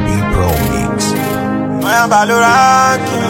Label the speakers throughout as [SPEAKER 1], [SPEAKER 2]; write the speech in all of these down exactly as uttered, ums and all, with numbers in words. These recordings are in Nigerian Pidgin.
[SPEAKER 1] B-Pro Mix.
[SPEAKER 2] I am Baloraki.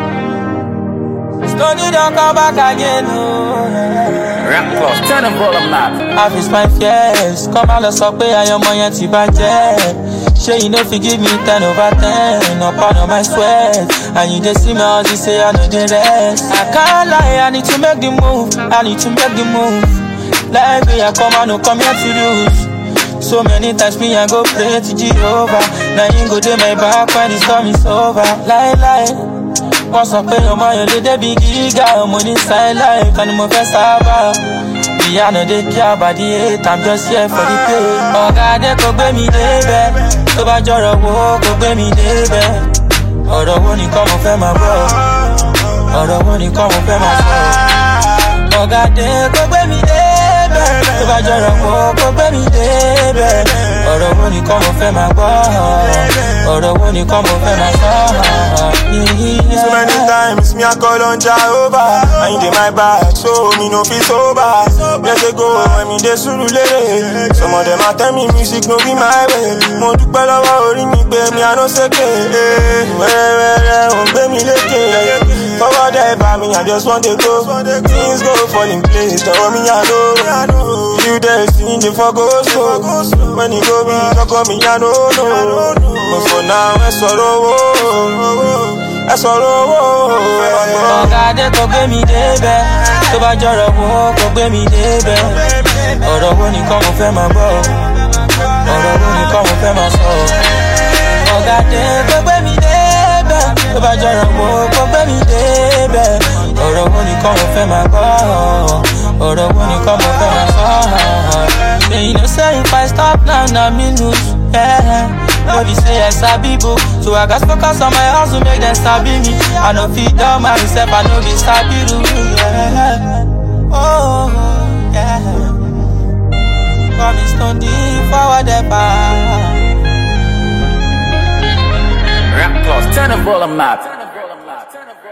[SPEAKER 3] Stony don't come back again, no.
[SPEAKER 4] Rap Plus, turn the volume up.
[SPEAKER 3] I've faced my fears. Come out, let's up, I am my anti budget. Sure, you know, if you give me ten over ten, up on my sweat. And you just see me, all you say, I know the rest. I can't lie, I need to make the move. I need to make the move. Like me, I come out, no come here to lose. So many times me, I go pray to Jehovah. Now you go to my back when the storm is over. Lie, lie. Once I pay your money, you did big giga. Money side life, and I'm a best ever. I know they care about the hate, I'm just here for the pay. Oh God, they could be me, baby. So bad you're a walk, could be me, baby. Or the one you come off my bro. Or the one you come off my soul. Oh God, they could be me, baby. So bad you're a walk, could be me, baby. Or the one you come off my bro. Or the one you come off my soul.
[SPEAKER 2] So many times, me I call on Jehovah. I ain't in my back, so me no feel sober. Let's go, I mean they surulere. Some of them a tell me music no be my way. Mo dúpẹ́ lọ́wọ́ orí mi gbé mi, I no seke. Wẹ́rẹ́wẹ́rẹ́, ò ń gbé mi lékè. Forward ever me, I just want to go. Things go fall in place, tell me I know. You there, see the fuck go so. When you go me, talk on me, I don't know. But for now, I sorrow. I sorrow.
[SPEAKER 3] Oh God, they could be me, baby. So bad you're a walk, could be me, baby. Or the one you come off my bro. Or the one you come off my soul. Oh God, they could be me, baby. So bad you're a walk, could be me, baby. Or the one you come off my bro. Or the one you come off my soul. They know say if I stop now, now me lose. Yeah. But you say yes, I be book. So I got focus on my house to make them stabby me. I know feed down myself, I know be stabby do. Yeah. Oh, yeah. Come is Stony forward ever.
[SPEAKER 4] Rap Plus, turn the volume up.